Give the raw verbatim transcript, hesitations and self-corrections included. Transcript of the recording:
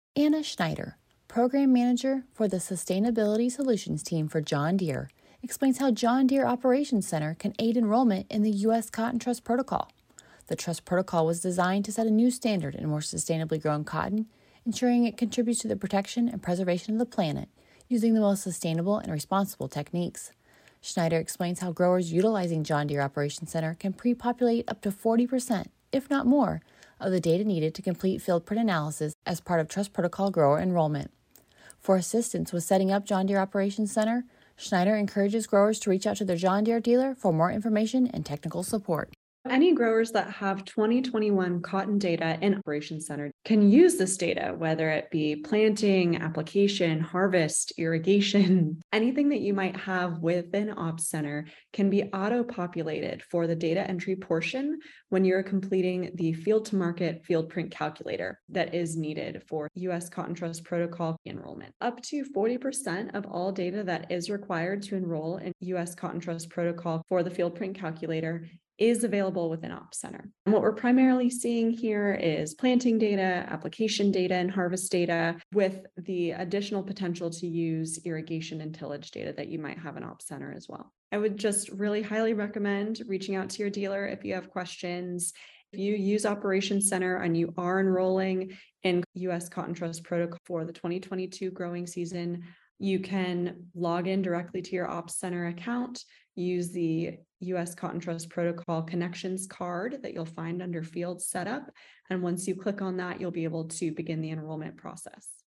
Anna Schneider, Program Manager for the Sustainability Solutions Team for John Deere, explains how John Deere Operations Center can aid enrollment in the U S Cotton Trust Protocol. The Trust Protocol was designed to set a new standard in more sustainably grown cotton, ensuring it contributes to the protection and preservation of the planet using the most sustainable and responsible techniques. Schneider explains how growers utilizing John Deere Operations Center can pre-populate up to forty percent, if not more, of the data needed to complete field print analysis as part of Trust Protocol grower enrollment. For assistance with setting up John Deere Operations Center, Schneider encourages growers to reach out to their John Deere dealer for more information and technical support. Any growers that have twenty twenty-one cotton data in Operations Center can use this data, whether it be planting, application, harvest, irrigation, anything that you might have within Ops Center can be auto-populated for the data entry portion when you're completing the field to market field print calculator that is needed for U S Cotton Trust Protocol enrollment. Up to forty percent of all data that is required to enroll in U S Cotton Trust Protocol for the field print calculator is available within Ops Center. And what we're primarily seeing here is planting data, application data, and harvest data, with the additional potential to use irrigation and tillage data that you might have in Ops Center as well. I would just really highly recommend reaching out to your dealer if you have questions. If you use Operations Center and you are enrolling in U S Cotton Trust Protocol for the twenty twenty-two growing season, you can log in directly to your Ops Center account, use the U S Cotton Trust Protocol connections card that you'll find under Field Setup. And once you click on that, you'll be able to begin the enrollment process.